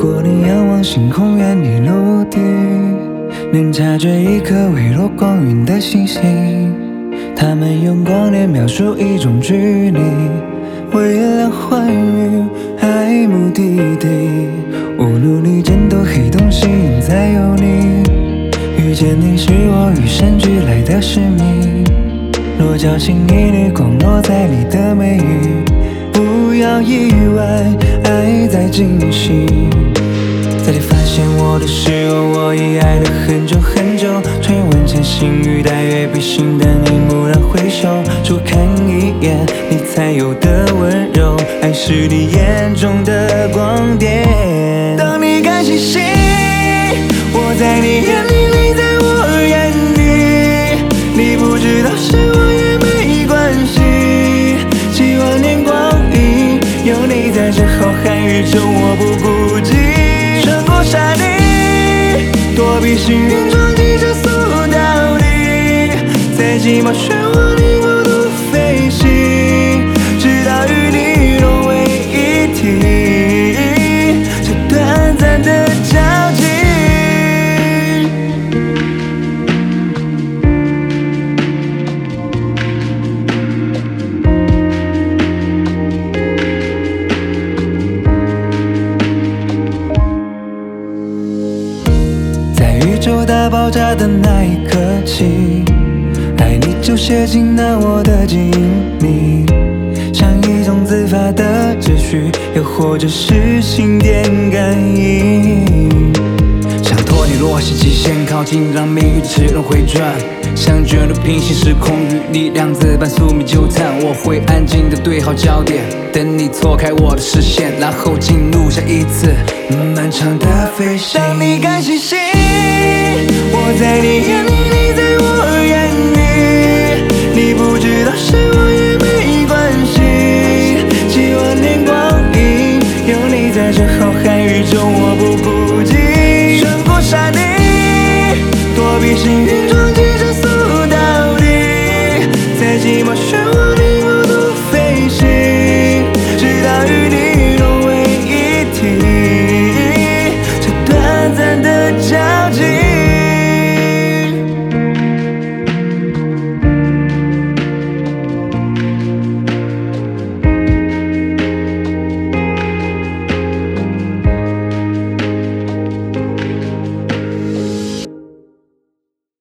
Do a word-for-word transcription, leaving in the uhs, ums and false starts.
果你仰望星空，远离陆地，能察觉一颗微弱光晕的星星。他们用光年描述一种距离，为了环宇爱目的地。无努力战斗黑洞，吸引才有你。遇见你是我与生俱来的使命。若侥幸一缕光落在你的眉宇，不要意外，爱在进行。在你发现我的时候，我已爱了很久很久。吹吻前心语，带月笔信的你蓦然回首，初看一眼，你才有的温柔。爱是你眼中的光点。当你看星星，我在你眼里，你在我眼里。你不知道是我也没关系。几万年光阴，有你在这浩瀚宇宙，我不顾忌。穿过山岭，躲避幸运，撞击着速到底，在寂寞漩涡里孤独飞行，直到与你融为一体，这短暂的交集。宇宙大爆炸的那一刻起，爱你就写进了我的基因里，像一种自发的秩序，又或者是心电感应。 想脱离弱性极限，靠近让命运齿轮回转，像卷入平行时空，与你量子般宿命纠缠。我会安静地对好焦点，等你错开我的视线，然后进入下一次漫长的飞行。 当你看星星，我在你眼里，你在我眼里。你不知道是我也没关系。几万年光阴，有你在这浩瀚宇宙，我不顾忌。穿过山岭，躲避幸运，撞击着速到底，在寂寞漩涡